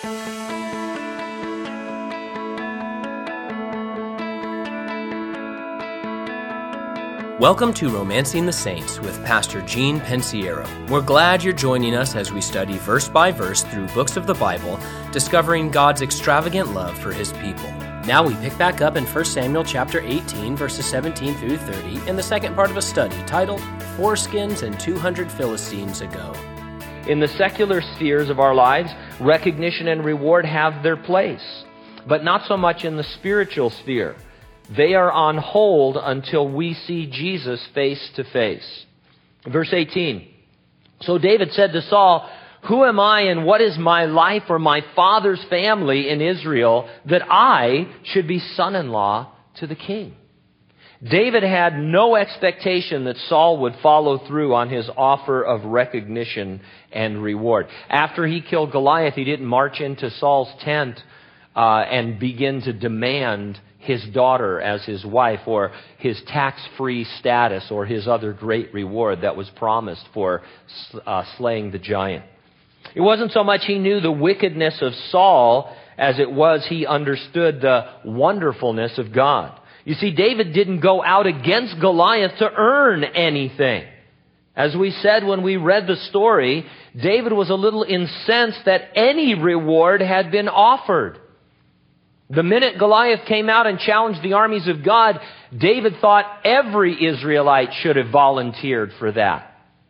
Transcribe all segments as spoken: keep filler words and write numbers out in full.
Welcome to Romancing the Saints with Pastor Gene Pensiero. We're glad you're joining us as we study verse by verse through books of the Bible, discovering God's extravagant love for His people. Now we pick back up in First Samuel chapter eighteen, verses seventeen through thirty, in the second part of a study titled Foreskins and two hundred Philistines Ago. In the secular spheres of our lives, recognition and reward have their place, but not so much in the spiritual sphere. They are on hold until we see Jesus face to face. Verse eighteen, so David said to Saul, "Who am I and what is my life or my father's family in Israel that I should be son-in-law to the king?" David had no expectation that Saul would follow through on his offer of recognition and reward. After he killed Goliath, he didn't march into Saul's tent uh, and begin to demand his daughter as his wife, or his tax-free status, or his other great reward that was promised for uh, slaying the giant. It wasn't so much he knew the wickedness of Saul as it was he understood the wonderfulness of God. You see, David didn't go out against Goliath to earn anything. As we said when we read the story, David was a little incensed that any reward had been offered. The minute Goliath came out and challenged the armies of God, David thought every Israelite should have volunteered for that.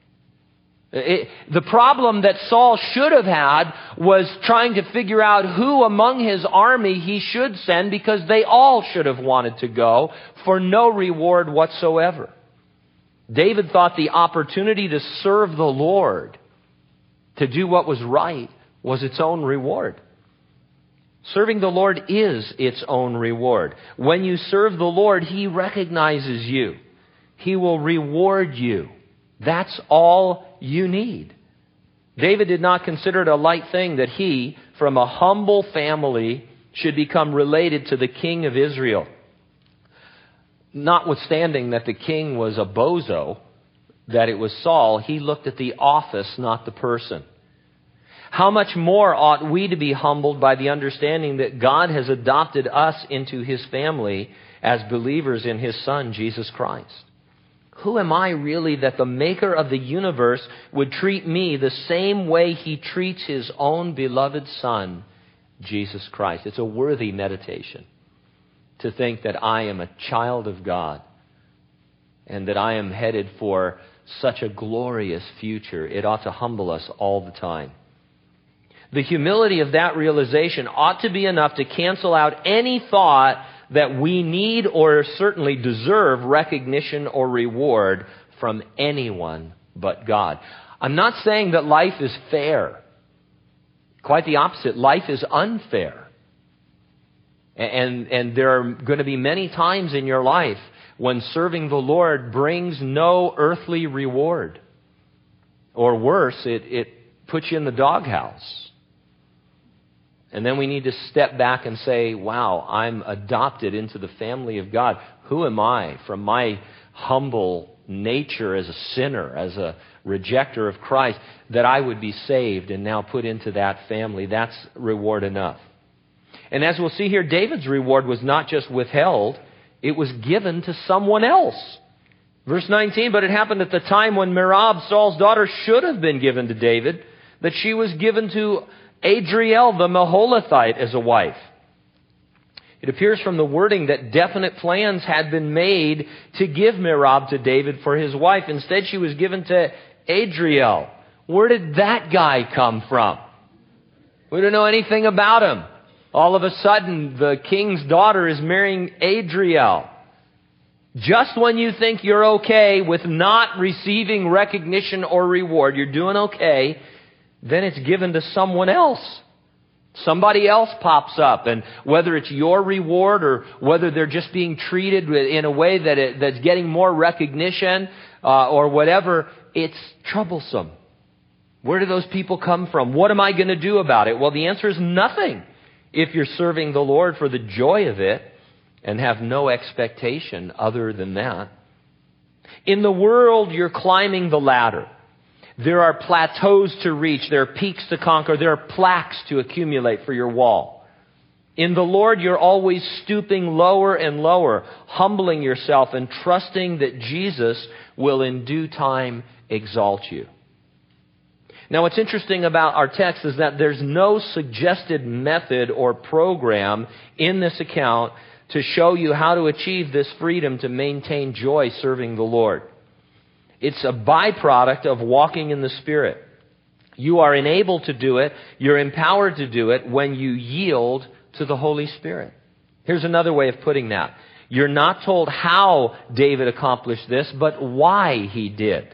It, the problem that Saul should have had was trying to figure out who among his army he should send, because they all should have wanted to go for no reward whatsoever. David thought the opportunity to serve the Lord, to do what was right, was its own reward. Serving the Lord is its own reward. When you serve the Lord, He recognizes you. He will reward you. That's all you need. David did not consider it a light thing that he, from a humble family, should become related to the king of Israel. Notwithstanding that the king was a bozo, that it was Saul, he looked at the office, not the person. How much more ought we to be humbled by the understanding that God has adopted us into His family as believers in His Son, Jesus Christ? Who am I really that the Maker of the universe would treat me the same way He treats His own beloved Son, Jesus Christ? It's a worthy meditation to think that I am a child of God and that I am headed for such a glorious future. It ought to humble us all the time. The humility of that realization ought to be enough to cancel out any thought that we need or certainly deserve recognition or reward from anyone but God. I'm not saying that life is fair. Quite the opposite. Life is unfair. And, and there are going to be many times in your life when serving the Lord brings no earthly reward. Or worse, it, it puts you in the doghouse. And then we need to step back and say, wow, I'm adopted into the family of God. Who am I, from my humble nature as a sinner, as a rejecter of Christ, that I would be saved and now put into that family? That's reward enough. And as we'll see here, David's reward was not just withheld, it was given to someone else. Verse nineteen, but it happened at the time when Merab, Saul's daughter, should have been given to David, that she was given to Adriel the Meholathite as a wife. It appears from the wording that definite plans had been made to give Merab to David for his wife. Instead, she was given to Adriel. Where did that guy come from? We don't know anything about him. All of a sudden, the king's daughter is marrying Adriel. Just when you think you're okay with not receiving recognition or reward, you're doing okay, then it's given to someone else. Somebody else pops up, and whether it's your reward or whether they're just being treated in a way that it, that's getting more recognition uh, or whatever, it's troublesome. Where do those people come from? What am I going to do about it? Well, the answer is nothing if you're serving the Lord for the joy of it and have no expectation other than that. In the world, you're climbing the ladder. There are plateaus to reach. There are peaks to conquer. There are plaques to accumulate for your wall. In the Lord, you're always stooping lower and lower, humbling yourself and trusting that Jesus will in due time exalt you. Now, what's interesting about our text is that there's no suggested method or program in this account to show you how to achieve this freedom to maintain joy serving the Lord. It's a byproduct of walking in the Spirit. You are enabled to do it, you're empowered to do it when you yield to the Holy Spirit. Here's another way of putting that. You're not told how David accomplished this, but why he did.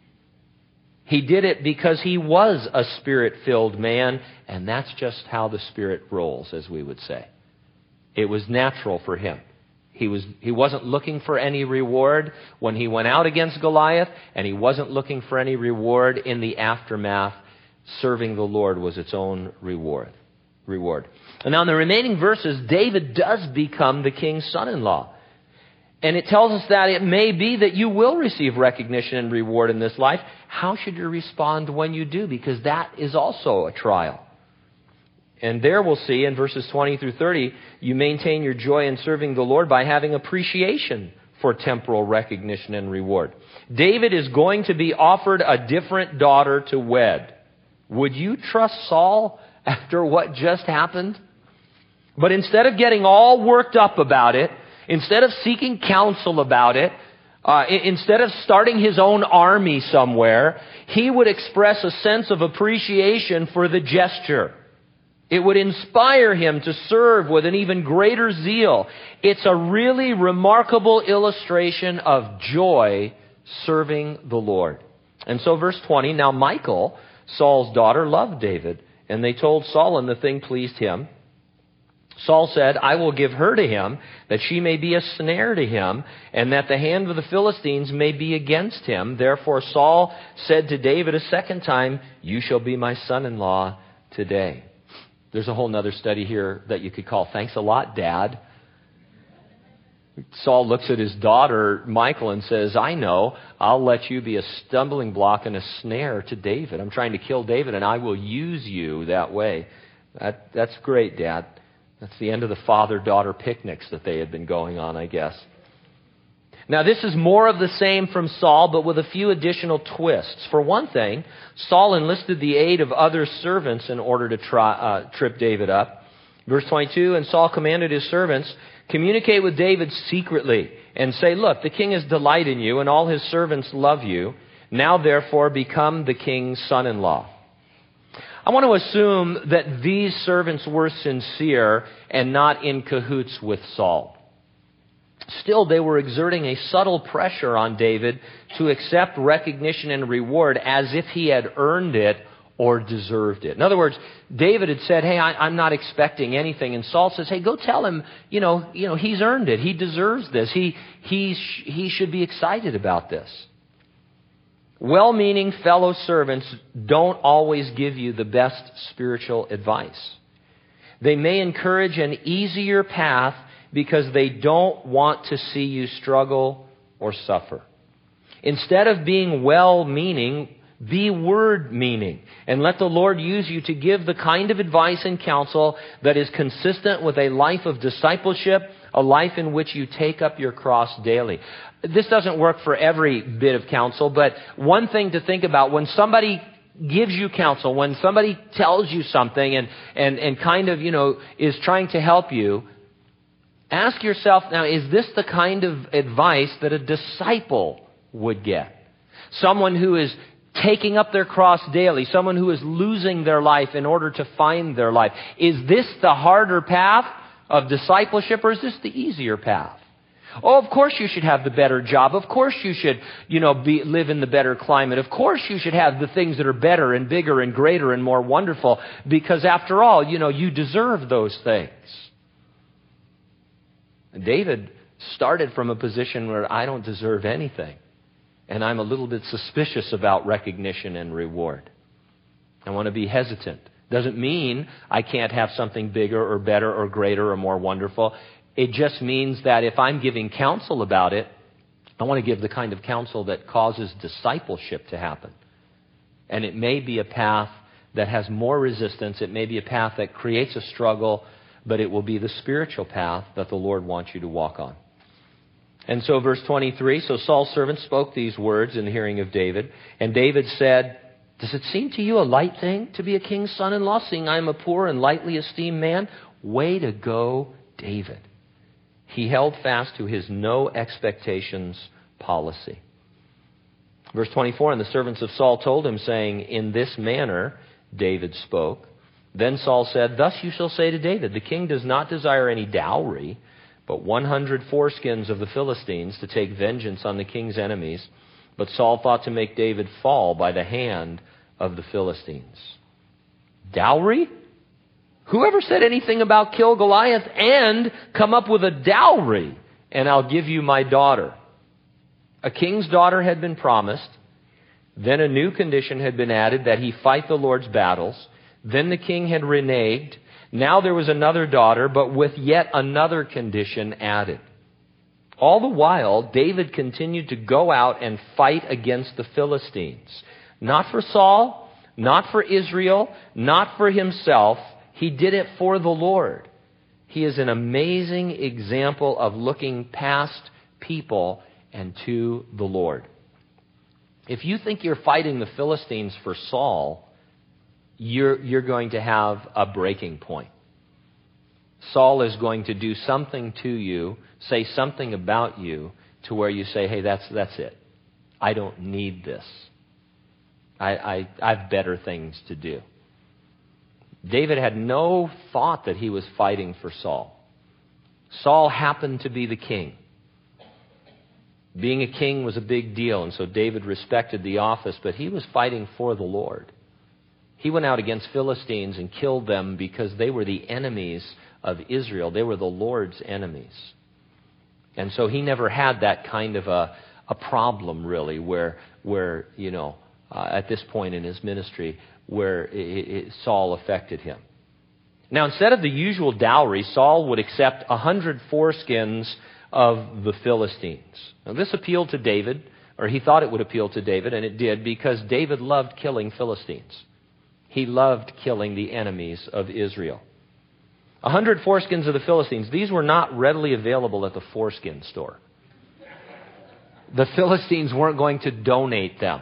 He did it because he was a Spirit-filled man, and that's just how the Spirit rolls, as we would say. It was natural for him. He was, he wasn't looking for any reward when he went out against Goliath, and he wasn't looking for any reward in the aftermath. Serving the Lord was its own reward. Reward. And now in the remaining verses, David does become the king's son-in-law. And it tells us that it may be that you will receive recognition and reward in this life. How should you respond when you do? Because that is also a trial. And there we'll see in verses twenty through thirty, you maintain your joy in serving the Lord by having appreciation for temporal recognition and reward. David is going to be offered a different daughter to wed. Would you trust Saul after what just happened? But instead of getting all worked up about it, instead of seeking counsel about it, uh, instead of starting his own army somewhere, he would express a sense of appreciation for the gesture. It would inspire him to serve with an even greater zeal. It's a really remarkable illustration of joy serving the Lord. And so verse twenty, now Michal, Saul's daughter, loved David, and they told Saul, and the thing pleased him. Saul said, I will give her to him, that she may be a snare to him, and that the hand of the Philistines may be against him. Therefore Saul said to David a second time, you shall be my son-in-law today. There's a whole nother study here that you could call, thanks a lot, Dad. Saul looks at his daughter, Michal, and says, I know, I'll let you be a stumbling block and a snare to David. I'm trying to kill David, and I will use you that way. That, that's great, Dad. That's the end of the father-daughter picnics that they had been going on, I guess. Now, this is more of the same from Saul, but with a few additional twists. For one thing, Saul enlisted the aid of other servants in order to try, uh, trip David up. Verse twenty-two, and Saul commanded his servants, communicate with David secretly and say, look, the king has delight in you and all his servants love you. Now, therefore, become the king's son-in-law. I want to assume that these servants were sincere and not in cahoots with Saul. Still, they were exerting a subtle pressure on David to accept recognition and reward as if he had earned it or deserved it. In other words, David had said, hey, I, I'm not expecting anything. And Saul says, hey, go tell him, you know, you know, he's earned it. He deserves this. He, he, sh- he should be excited about this. Well-meaning fellow servants don't always give you the best spiritual advice. They may encourage an easier path because they don't want to see you struggle or suffer. Instead of being well-meaning, be word-meaning, and let the Lord use you to give the kind of advice and counsel that is consistent with a life of discipleship, a life in which you take up your cross daily. This doesn't work for every bit of counsel, but one thing to think about, when somebody gives you counsel, when somebody tells you something and, and, and kind of, you know, is trying to help you, ask yourself now, is this the kind of advice that a disciple would get? Someone who is taking up their cross daily, someone who is losing their life in order to find their life. Is this the harder path of discipleship, or is this the easier path? Oh, of course you should have the better job. Of course you should, you know, be, live in the better climate. Of course you should have the things that are better and bigger and greater and more wonderful, because after all, you know, you deserve those things. David started from a position where I don't deserve anything, and I'm a little bit suspicious about recognition and reward. I want to be hesitant. Doesn't mean I can't have something bigger or better or greater or more wonderful. It just means that if I'm giving counsel about it, I want to give the kind of counsel that causes discipleship to happen. And it may be a path that has more resistance. It may be a path that creates a struggle, but it will be the spiritual path that the Lord wants you to walk on. And so verse twenty-three, so Saul's servant spoke these words in the hearing of David. And David said, does it seem to you a light thing to be a king's son-in-law, seeing I am a poor and lightly esteemed man? Way to go, David. He held fast to his no expectations policy. Verse twenty-four, and the servants of Saul told him, saying, in this manner David spoke. Then Saul said, thus you shall say to David, the king does not desire any dowry, but one hundred foreskins of the Philistines to take vengeance on the king's enemies. But Saul thought to make David fall by the hand of the Philistines. Dowry? Whoever said anything about kill Goliath and come up with a dowry, and I'll give you my daughter? A king's daughter had been promised. Then a new condition had been added, that he fight the Lord's battles. Then the king had reneged. Now there was another daughter, but with yet another condition added. All the while, David continued to go out and fight against the Philistines. Not for Saul, not for Israel, not for himself. He did it for the Lord. He is an amazing example of looking past people and to the Lord. If you think you're fighting the Philistines for Saul, you're, you're going to have a breaking point. Saul is going to do something to you, say something about you, to where you say, hey, that's that's it. I don't need this. I, I, I have better things to do. David had no thought that he was fighting for Saul. Saul happened to be the king. Being a king was a big deal, and so David respected the office, but he was fighting for the Lord. He went out against Philistines and killed them because they were the enemies of Israel. They were the Lord's enemies. And so he never had that kind of a, a problem, really, where, where you know, uh, at this point in his ministry, where it, it, Saul affected him. Now, instead of the usual dowry, Saul would accept a hundred foreskins of the Philistines. Now, this appealed to David, or he thought it would appeal to David, and it did, because David loved killing Philistines. He loved killing the enemies of Israel. A hundred foreskins of the Philistines. These were not readily available at the foreskin store. The Philistines weren't going to donate them.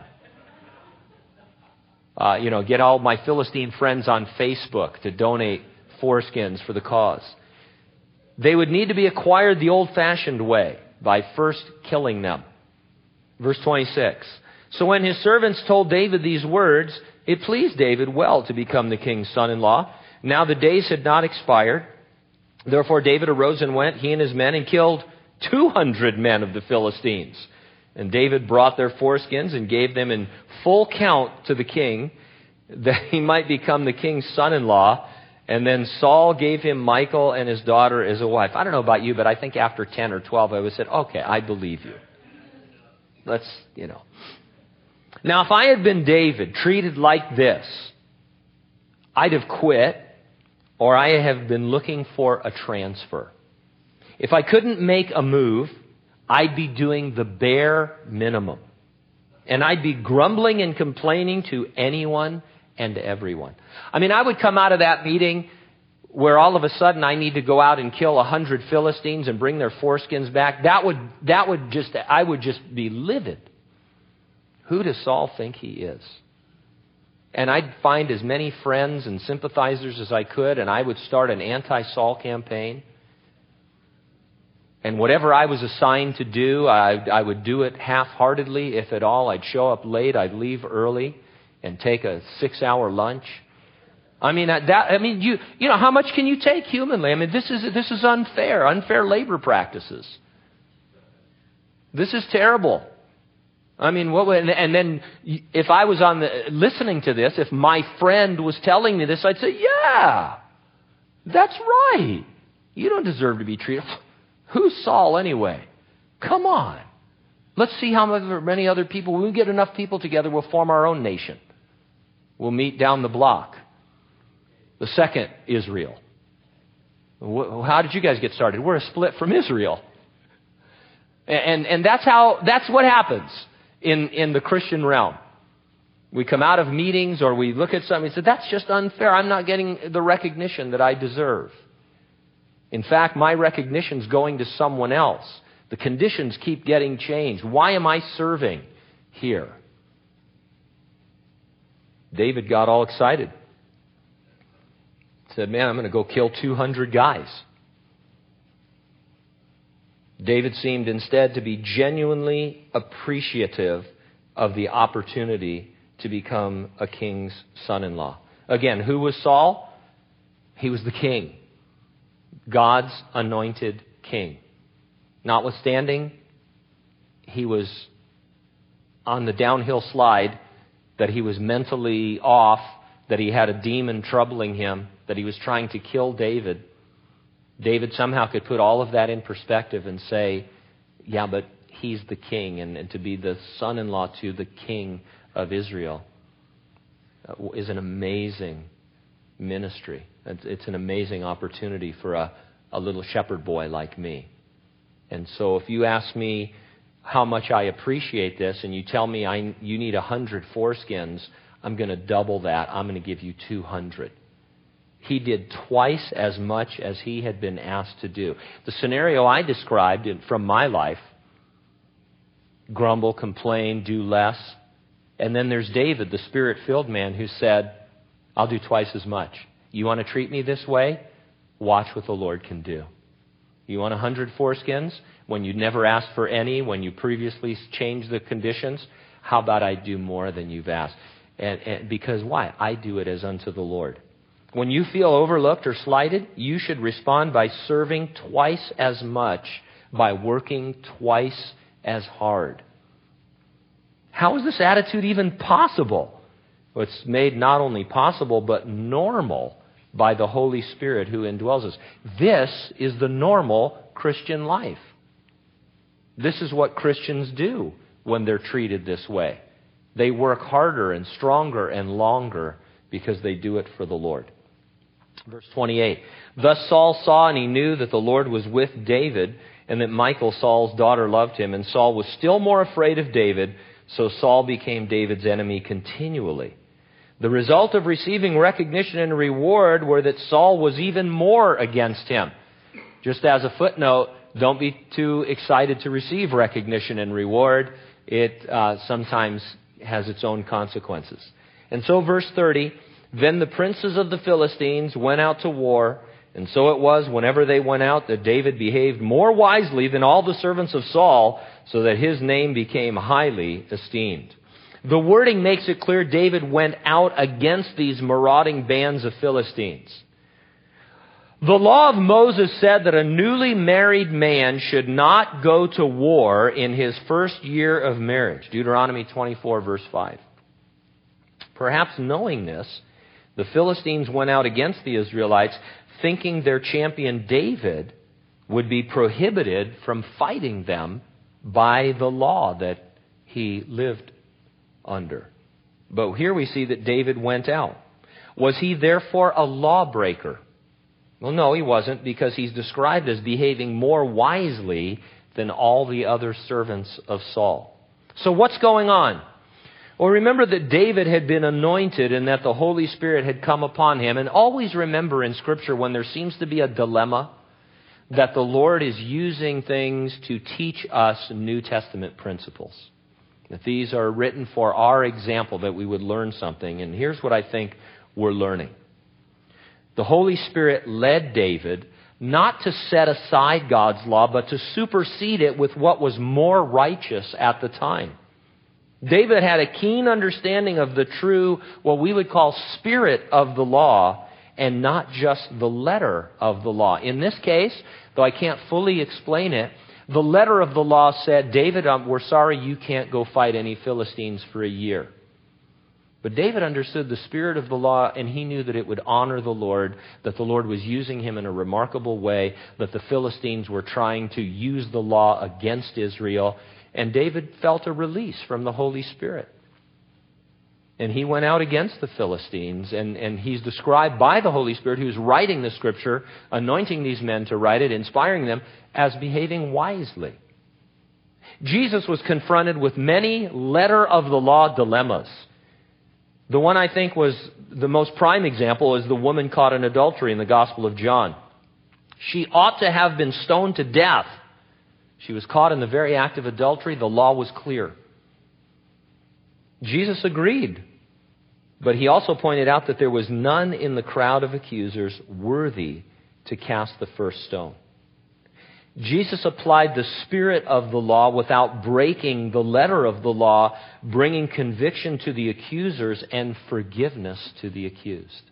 Uh, you know, get all my Philistine friends on Facebook to donate foreskins for the cause. They would need to be acquired the old-fashioned way, by first killing them. Verse twenty-six. So when his servants told David these words, it pleased David well to become the king's son-in-law. Now the days had not expired. Therefore David arose and went, he and his men, and killed two hundred men of the Philistines. And David brought their foreskins and gave them in full count to the king, that he might become the king's son-in-law. And then Saul gave him Michal and his daughter as a wife. I don't know about you, but I think after ten or twelve, I would have said, okay, I believe you. Let's, you know. Now, if I had been David, treated like this, I'd have quit, or I have been looking for a transfer. If I couldn't make a move, I'd be doing the bare minimum. And I'd be grumbling and complaining to anyone and everyone. I mean, I would come out of that meeting where all of a sudden I need to go out and kill a hundred Philistines and bring their foreskins back. That would, that would just, I would just be livid. Who does Saul think he is? And I'd find as many friends and sympathizers as I could, and I would start an anti-Saul campaign. And whatever I was assigned to do, I, I would do it half-heartedly, if at all. I'd show up late, I'd leave early, and take a six-hour lunch. I mean, that, I mean, you, you know, how much can you take humanly? I mean, this is this is unfair, unfair labor practices. This is terrible. I mean, what? And, and then, if I was on the listening to this, if my friend was telling me this, I'd say, "Yeah, that's right. You don't deserve to be treated." Who's Saul anyway? Come on. Let's see how many other people. When we get enough people together, we'll form our own nation. We'll meet down the block. The second Israel. How did you guys get started? We're a split from Israel. And, and that's how, that's what happens in, in the Christian realm. We come out of meetings or we look at something and say, that's just unfair. I'm not getting the recognition that I deserve. In fact, my recognition's going to someone else. The conditions keep getting changed. Why am I serving here? David got all excited. Said, man, I'm going to go kill two hundred guys. David seemed instead to be genuinely appreciative of the opportunity to become a king's son-in-law. Again, who was Saul? He was the king. God's anointed king. Notwithstanding, he was on the downhill slide, that he was mentally off, that he had a demon troubling him, that he was trying to kill David. David somehow could put all of that in perspective and say, yeah, but he's the king, and, and to be the son-in-law to the king of Israel is an amazing ministry. It's, it's an amazing opportunity for a, a little shepherd boy like me. And so if you ask me how much I appreciate this, and you tell me I, you need one hundred foreskins, I'm going to double that. I'm going to give you two hundred. He did twice as much as he had been asked to do. The scenario I described from my life, grumble, complain, do less. And then there's David, the Spirit-filled man, who said, I'll do twice as much. You want to treat me this way? Watch what the Lord can do. You want one hundred foreskins when you never asked for any, when you previously changed the conditions? How about I do more than you've asked? And, and because why? I do it as unto the Lord. When you feel overlooked or slighted, you should respond by serving twice as much, by working twice as hard. How is this attitude even possible? Well, it's made not only possible, but normal by the Holy Spirit who indwells us. This is the normal Christian life. This is what Christians do when they're treated this way. They work harder and stronger and longer because they do it for the Lord. Verse twenty-eight, thus Saul saw and he knew that the Lord was with David, and that Michal, Saul's daughter, loved him. And Saul was still more afraid of David, so Saul became David's enemy continually. The result of receiving recognition and reward were that Saul was even more against him. Just as a footnote, don't be too excited to receive recognition and reward. It uh, sometimes has its own consequences. And so verse thirty, then the princes of the Philistines went out to war, and so it was whenever they went out that David behaved more wisely than all the servants of Saul, so that his name became highly esteemed. The wording makes it clear David went out against these marauding bands of Philistines. The law of Moses said that a newly married man should not go to war in his first year of marriage. Deuteronomy twenty-four, verse five. Perhaps knowing this, the Philistines went out against the Israelites, thinking their champion David would be prohibited from fighting them by the law that he lived under. But here we see that David went out. Was he therefore a lawbreaker? Well, no, he wasn't, because he's described as behaving more wisely than all the other servants of Saul. So what's going on? Well, remember that David had been anointed and that the Holy Spirit had come upon him. And always remember in Scripture when there seems to be a dilemma, that the Lord is using things to teach us New Testament principles. That these are written for our example, that we would learn something. And here's what I think we're learning. The Holy Spirit led David not to set aside God's law, but to supersede it with what was more righteous at the time. David had a keen understanding of the true, what we would call spirit of the law, and not just the letter of the law. In this case, though I can't fully explain it, the letter of the law said, David, um, we're sorry you can't go fight any Philistines for a year. But David understood the spirit of the law, and he knew that it would honor the Lord, that the Lord was using him in a remarkable way, that the Philistines were trying to use the law against Israel. And David felt a release from the Holy Spirit. And he went out against the Philistines, and, and he's described by the Holy Spirit, who's writing the Scripture, anointing these men to write it, inspiring them, as behaving wisely. Jesus was confronted with many letter of the law dilemmas. The one I think was the most prime example is the woman caught in adultery in the Gospel of John. She ought to have been stoned to death. She was caught in the very act of adultery. The law was clear. Jesus agreed. But he also pointed out that there was none in the crowd of accusers worthy to cast the first stone. Jesus applied the spirit of the law without breaking the letter of the law, bringing conviction to the accusers and forgiveness to the accused.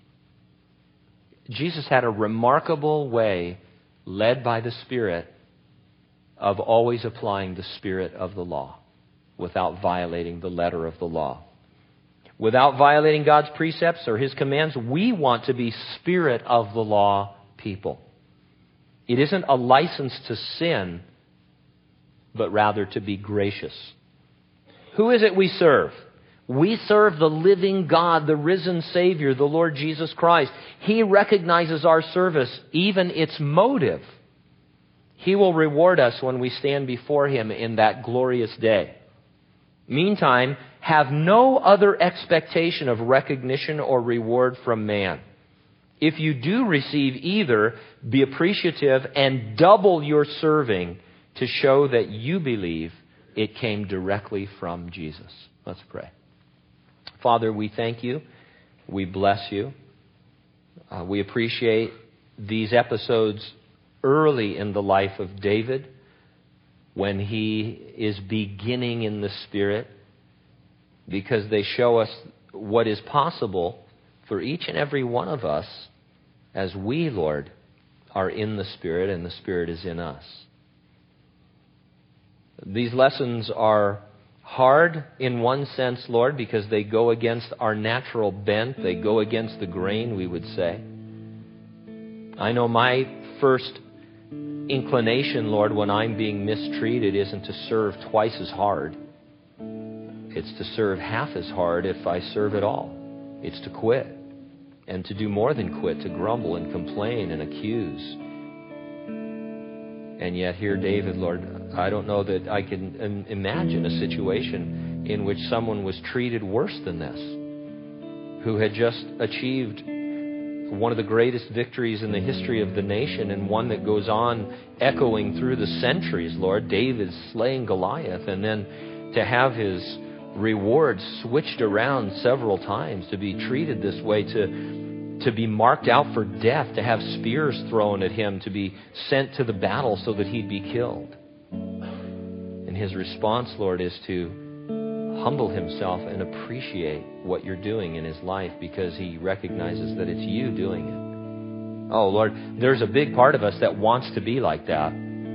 Jesus had a remarkable way, led by the Spirit, of always applying the spirit of the law without violating the letter of the law. Without violating God's precepts or His commands, we want to be spirit of the law people. It isn't a license to sin, but rather to be gracious. Who is it we serve? We serve the living God, the risen Savior, the Lord Jesus Christ. He recognizes our service, even its motive. He will reward us when we stand before Him in that glorious day. Meantime, have no other expectation of recognition or reward from man. If you do receive either, be appreciative and double your serving to show that you believe it came directly from Jesus. Let's pray. Father, we thank You. We bless You. Uh, we appreciate these episodes early in the life of David when he is beginning in the Spirit, because they show us what is possible for each and every one of us as we, Lord, are in the Spirit and the Spirit is in us. These lessons are hard in one sense, Lord, because they go against our natural bent. They go against the grain, we would say. I know my first inclination, Lord, when I'm being mistreated isn't to serve twice as hard. It's to serve half as hard if I serve at all. It's to quit. And to do more than quit, to grumble and complain and accuse. And yet here, David, Lord, I don't know that I can imagine a situation in which someone was treated worse than this, who had just achieved one of the greatest victories in the history of the nation, and one that goes on echoing through the centuries, Lord. David slaying Goliath, and then to have his rewards switched around several times, to be treated this way, to, to be marked out for death, to have spears thrown at him, to be sent to the battle so that he'd be killed. And his response, Lord, is to humble himself and appreciate what You're doing in his life, because he recognizes that it's You doing it. Oh, Lord, there's a big part of us that wants to be like that.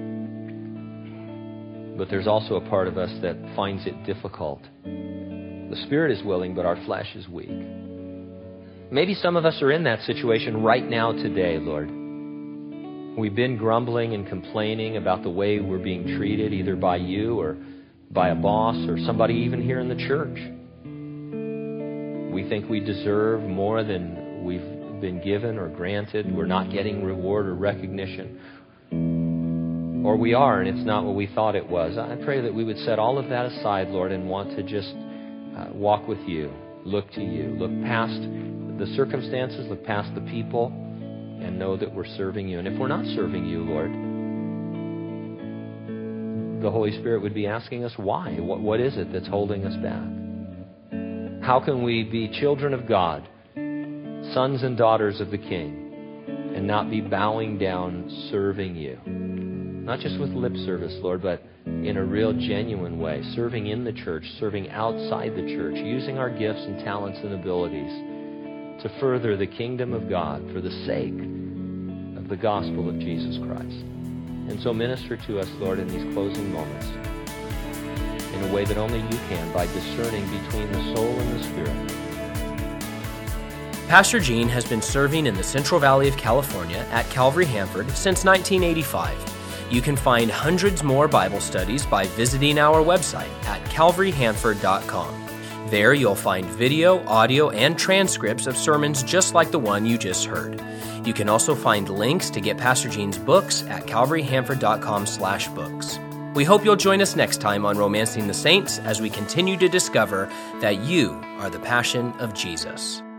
But there's also a part of us that finds it difficult. The Spirit is willing, but our flesh is weak. Maybe some of us are in that situation right now today, Lord. We've been grumbling and complaining about the way we're being treated, either by You or by a boss or somebody even here in the church. We think we deserve more than we've been given or granted. We're not getting reward or recognition. Or we are, and it's not what we thought it was. I pray that we would set all of that aside, Lord, and want to just uh, walk with You, look to You, look past the circumstances, look past the people, and know that we're serving You. And if we're not serving You, Lord, the Holy Spirit would be asking us why. What, what is it that's holding us back? How can we be children of God, sons and daughters of the King, and not be bowing down, serving You? Not just with lip service, Lord, but in a real genuine way, serving in the church, serving outside the church, using our gifts and talents and abilities to further the kingdom of God for the sake of the gospel of Jesus Christ. And so minister to us, Lord, in these closing moments in a way that only You can, by discerning between the soul and the Spirit. Pastor Gene has been serving in the Central Valley of California at Calvary Hanford since nineteen eighty-five. You can find hundreds more Bible studies by visiting our website at calvary hanford dot com. There you'll find video, audio, and transcripts of sermons just like the one you just heard. You can also find links to get Pastor Gene's books at calvary hanford dot com slash books. We hope you'll join us next time on Romancing the Saints as we continue to discover that you are the passion of Jesus.